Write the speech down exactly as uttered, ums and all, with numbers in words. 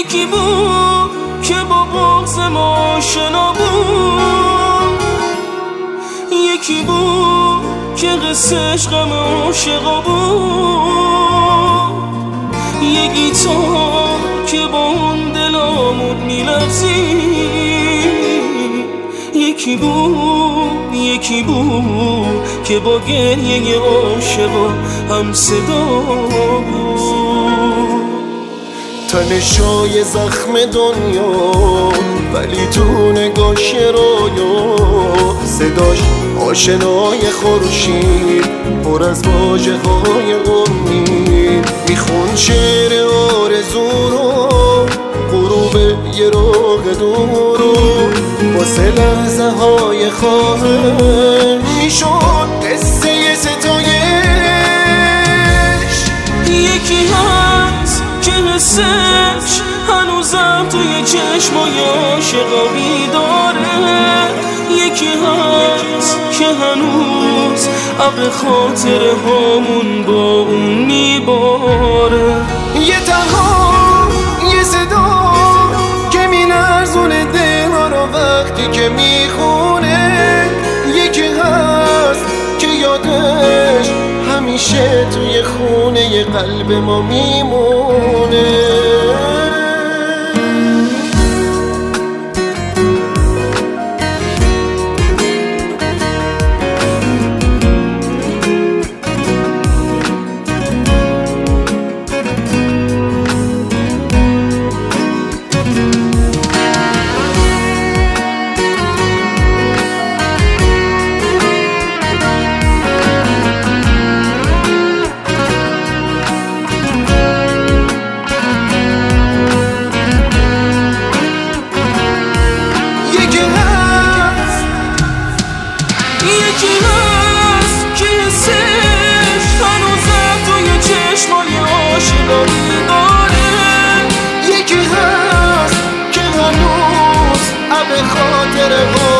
یکی بود که با بغض ما آشنا بود، یکی بود که قصهش غم عاشقا بود، یه گیتار که با اون دلامون میلرزید، یکی بود یکی بود که با گریه عاشقا هم صدا بود. تنشای زخم دنیا ولی تو نگاش رویا، صداش آشنای خورشید پر از واژه های امید، میخون شعر آرزو رو غروب یه روغ دور رو، واسه لحظه های خواهش میشد قصه ستایش. یکی هست که حسش هنوزم توی چشمای عاشقا بیداره، یکی هست که هنوز ابر خاطر هامون با اون میباره، یه تنها یه صدا که میلرزونه دلها رو وقتی که میخونه، یکی هست که یادش همیشه توی خونه قلب ما میمونه. یکی هست که حسش هنوزم توی چشمای عاشقا بیداره، یکی هست که هنوز ابر خاطر